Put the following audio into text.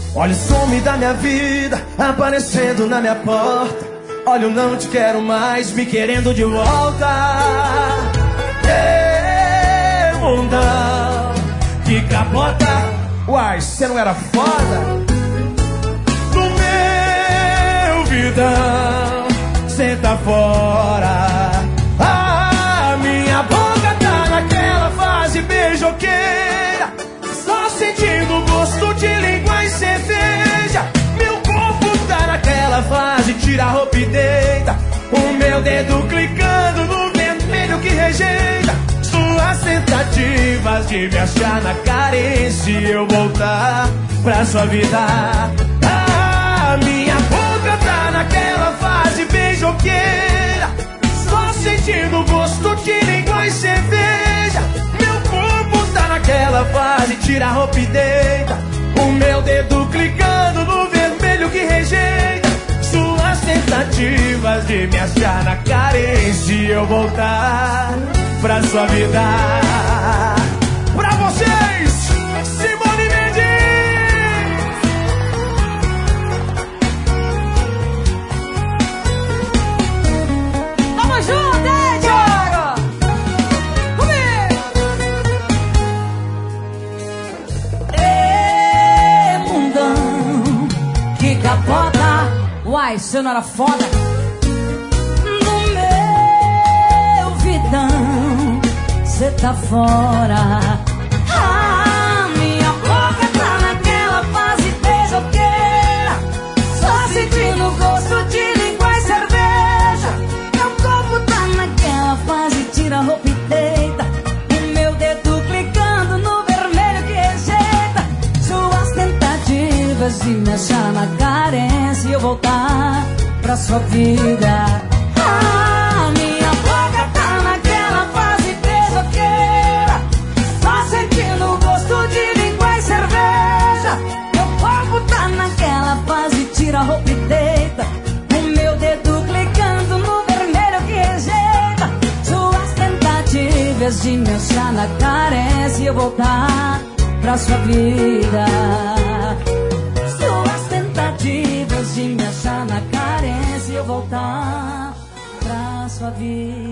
Olha o some da minha vida aparecendo na minha porta. Olha o não te quero mais me querendo de volta. Ei, mundão, que capota. Uai, cê não era foda? No meu vidão, cê tá fora. Ah, minha boca tá naquela fase beijoqueira, só sentindo o gosto de língua e cerveja. Meu corpo tá naquela fase, tira a roupa e deita. O meu dedo clicando no vermelho que rejeita suas tentativas de me achar na carência e eu voltar pra sua vida. Ah, minha boca tá naquela fase beijoqueira, só sentindo o gosto de língua e cerveja. Meu corpo tá naquela fase, tira a roupa e deita. O meu dedo clicando no vermelho que rejeita suas tentativas de me achar na carência e eu voltar pra sua vida. Pra vocês, Simone Mendes! Vamos junto, hein, Diogo? Comigo! Ê, mundão, que capota. Uai, você não era foda? No meu vidão, cê tá fora. Ah, minha boca tá naquela fase beijoqueira, só sentindo o gosto de língua e cerveja. Meu corpo tá naquela fase, tira a roupa e deita. O meu dedo clicando no vermelho que rejeita suas tentativas de me achar na carência e eu voltar pra sua vida. Ah, minha boca tá naquela fase beijoqueira, só sentindo o gosto de língua e cerveja. Meu corpo tá naquela fase, tira a roupa e deita. O meu dedo clicando no vermelho que rejeita suas tentativas de me achar na carência e eu voltar pra sua vida. Suas tentativas de me achar na carência e eu voltar pra sua vida.